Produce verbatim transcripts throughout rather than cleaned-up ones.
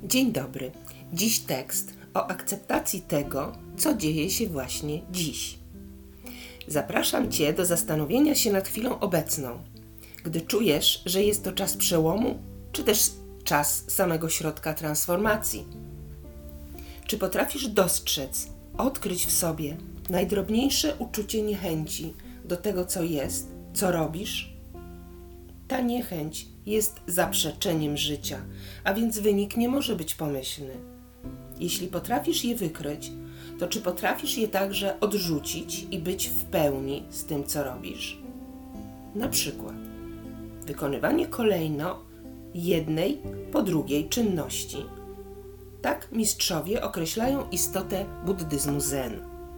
Dzień dobry. Dziś tekst o akceptacji tego, co dzieje się właśnie dziś. Zapraszam Cię do zastanowienia się nad chwilą obecną, gdy czujesz, że jest to czas przełomu, czy też czas samego środka transformacji. Czy potrafisz dostrzec, odkryć w sobie najdrobniejsze uczucie niechęci do tego, co jest, co robisz? Ta niechęć jest zaprzeczeniem życia, a więc wynik nie może być pomyślny. Jeśli potrafisz je wykryć, to czy potrafisz je także odrzucić i być w pełni z tym, co robisz? Na przykład wykonywanie kolejno jednej po drugiej czynności. Tak mistrzowie określają istotę buddyzmu zen.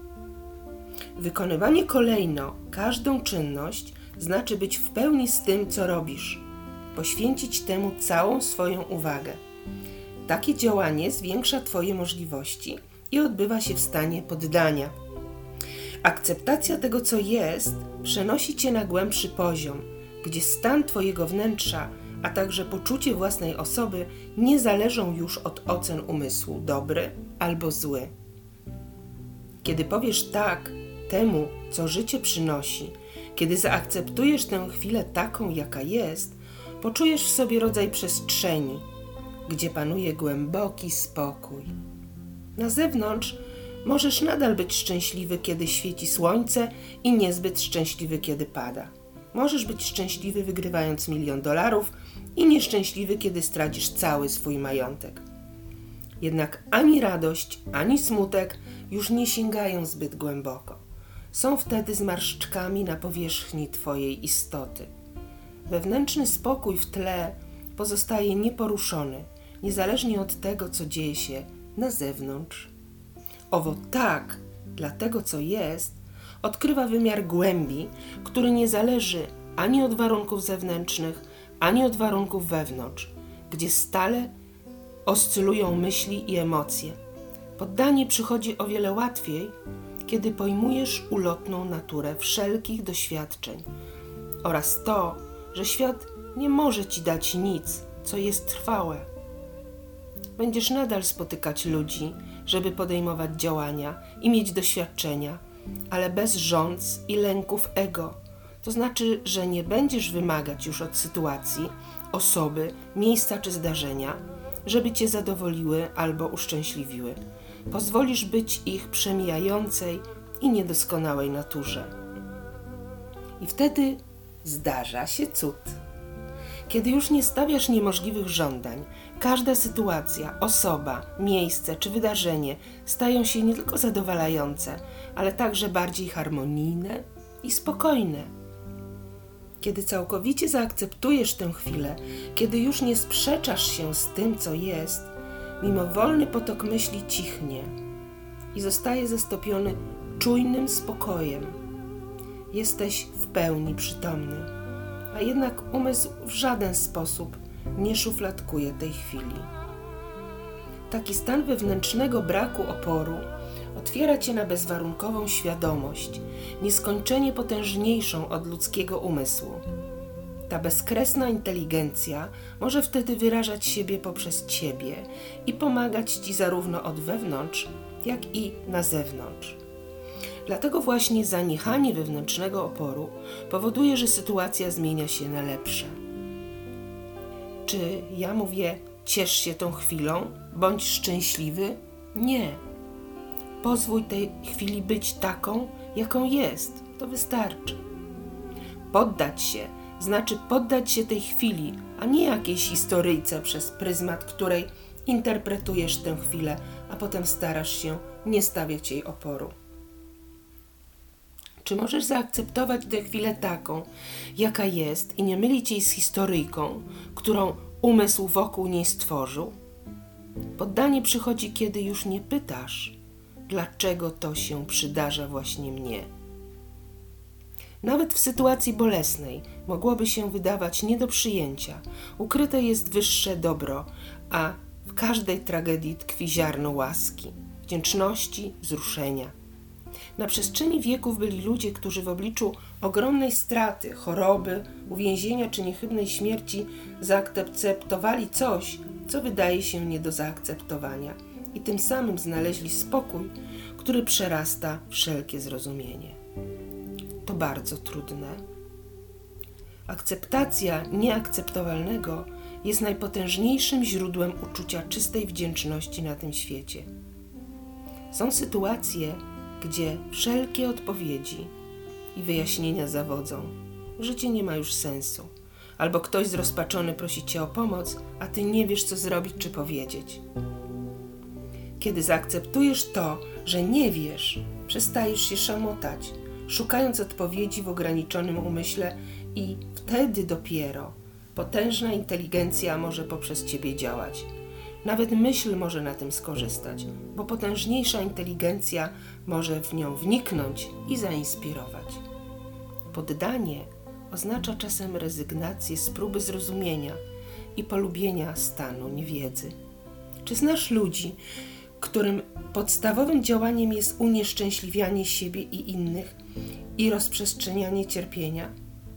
Wykonywanie kolejno każdą czynność znaczy być w pełni z tym, co robisz, poświęcić temu całą swoją uwagę. Takie działanie zwiększa Twoje możliwości i odbywa się w stanie poddania. Akceptacja tego, co jest, przenosi Cię na głębszy poziom, gdzie stan Twojego wnętrza, a także poczucie własnej osoby nie zależą już od ocen umysłu, dobry albo zły. Kiedy powiesz tak temu, co życie przynosi, kiedy zaakceptujesz tę chwilę taką, jaka jest, poczujesz w sobie rodzaj przestrzeni, gdzie panuje głęboki spokój. Na zewnątrz możesz nadal być szczęśliwy, kiedy świeci słońce i niezbyt szczęśliwy, kiedy pada. Możesz być szczęśliwy, wygrywając milion dolarów i nieszczęśliwy, kiedy stracisz cały swój majątek. Jednak ani radość, ani smutek już nie sięgają zbyt głęboko. Są wtedy zmarszczkami na powierzchni Twojej istoty. Wewnętrzny spokój w tle pozostaje nieporuszony, niezależnie od tego, co dzieje się na zewnątrz. Owo tak, dla tego, co jest, odkrywa wymiar głębi, który nie zależy ani od warunków zewnętrznych, ani od warunków wewnątrz, gdzie stale oscylują myśli i emocje. Poddanie przychodzi o wiele łatwiej, kiedy pojmujesz ulotną naturę wszelkich doświadczeń oraz to, że świat nie może Ci dać nic, co jest trwałe. Będziesz nadal spotykać ludzi, żeby podejmować działania i mieć doświadczenia, ale bez rządz i lęków ego. To znaczy, że nie będziesz wymagać już od sytuacji, osoby, miejsca czy zdarzenia, żeby Cię zadowoliły albo uszczęśliwiły. Pozwolisz być ich przemijającej i niedoskonałej naturze. I wtedy zdarza się cud. Kiedy już nie stawiasz niemożliwych żądań, każda sytuacja, osoba, miejsce czy wydarzenie stają się nie tylko zadowalające, ale także bardziej harmonijne i spokojne. Kiedy całkowicie zaakceptujesz tę chwilę, kiedy już nie sprzeczasz się z tym, co jest, mimowolny potok myśli cichnie i zostaje zastąpiony czujnym spokojem. Jesteś w pełni przytomny, a jednak umysł w żaden sposób nie szufladkuje tej chwili. Taki stan wewnętrznego braku oporu otwiera Cię na bezwarunkową świadomość, nieskończenie potężniejszą od ludzkiego umysłu. Ta bezkresna inteligencja może wtedy wyrażać siebie poprzez Ciebie i pomagać Ci zarówno od wewnątrz, jak i na zewnątrz. Dlatego właśnie zaniechanie wewnętrznego oporu powoduje, że sytuacja zmienia się na lepsze. Czy ja mówię, ciesz się tą chwilą, bądź szczęśliwy? Nie. Pozwól tej chwili być taką, jaką jest. To wystarczy. Poddać się znaczy poddać się tej chwili, a nie jakiejś historyjce przez pryzmat, której interpretujesz tę chwilę, a potem starasz się nie stawiać jej oporu. Czy możesz zaakceptować tę chwilę taką, jaka jest i nie mylić jej z historyjką, którą umysł wokół niej stworzył? Poddanie przychodzi, kiedy już nie pytasz, dlaczego to się przydarza właśnie mnie. Nawet w sytuacji bolesnej mogłoby się wydawać nie do przyjęcia. Ukryte jest wyższe dobro, a w każdej tragedii tkwi ziarno łaski, wdzięczności, wzruszenia. Na przestrzeni wieków byli ludzie, którzy w obliczu ogromnej straty, choroby, uwięzienia czy niechybnej śmierci zaakceptowali coś, co wydaje się nie do zaakceptowania i tym samym znaleźli spokój, który przerasta wszelkie zrozumienie. To bardzo trudne. Akceptacja nieakceptowalnego jest najpotężniejszym źródłem uczucia czystej wdzięczności na tym świecie. Są sytuacje, gdzie wszelkie odpowiedzi i wyjaśnienia zawodzą. Życie nie ma już sensu. Albo ktoś zrozpaczony prosi cię o pomoc, a ty nie wiesz, co zrobić czy powiedzieć. Kiedy zaakceptujesz to, że nie wiesz, przestajesz się szamotać, szukając odpowiedzi w ograniczonym umyśle i wtedy dopiero potężna inteligencja może poprzez ciebie działać. Nawet myśl może na tym skorzystać, bo potężniejsza inteligencja może w nią wniknąć i zainspirować. Poddanie oznacza czasem rezygnację z próby zrozumienia i polubienia stanu niewiedzy. Czy znasz ludzi, którym podstawowym działaniem jest unieszczęśliwianie siebie i innych i rozprzestrzenianie cierpienia?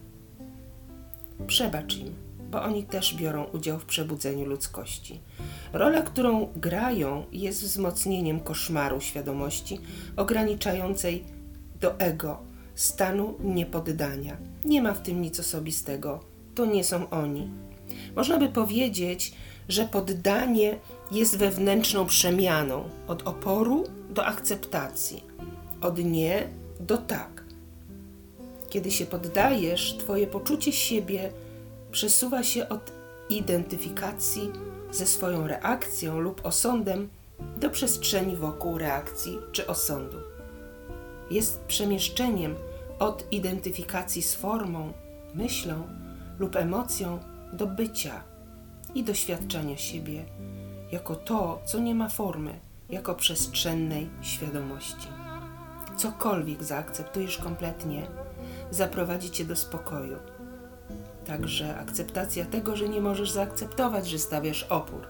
Przebacz im, bo oni też biorą udział w przebudzeniu ludzkości. Rola, którą grają, jest wzmocnieniem koszmaru świadomości ograniczającej do ego, stanu niepoddania. Nie ma w tym nic osobistego. To nie są oni. Można by powiedzieć, że poddanie jest wewnętrzną przemianą od oporu do akceptacji, od nie do tak. Kiedy się poddajesz, twoje poczucie siebie przesuwa się od identyfikacji ze swoją reakcją lub osądem do przestrzeni wokół reakcji czy osądu. Jest przemieszczeniem od identyfikacji z formą, myślą lub emocją do bycia i doświadczania siebie jako to, co nie ma formy, jako przestrzennej świadomości. Cokolwiek zaakceptujesz kompletnie, zaprowadzi cię do spokoju. Także akceptacja tego, że nie możesz zaakceptować, że stawiasz opór.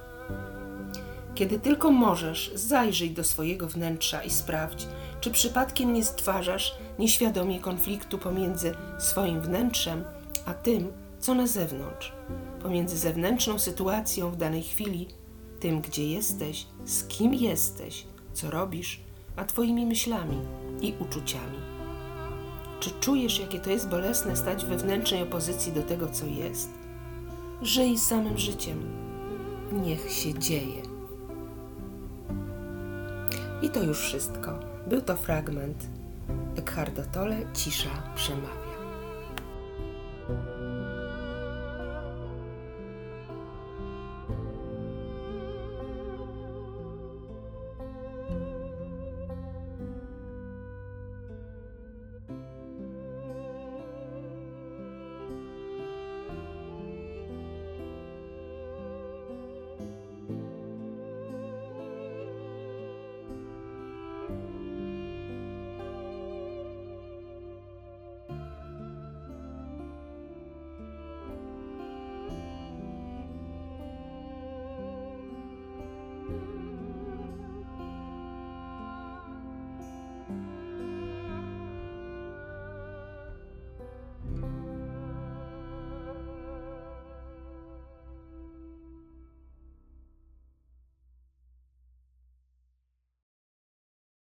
Kiedy tylko możesz, zajrzyj do swojego wnętrza i sprawdź, czy przypadkiem nie stwarzasz nieświadomie konfliktu pomiędzy swoim wnętrzem a tym, co na zewnątrz, pomiędzy zewnętrzną sytuacją w danej chwili, tym, gdzie jesteś, z kim jesteś, co robisz, a twoimi myślami i uczuciami. Czy czujesz, jakie to jest bolesne stać w wewnętrznej opozycji do tego, co jest? Żyj samym życiem. Niech się dzieje. I to już wszystko. Był to fragment Eckharta Tolle, Cisza przemawia.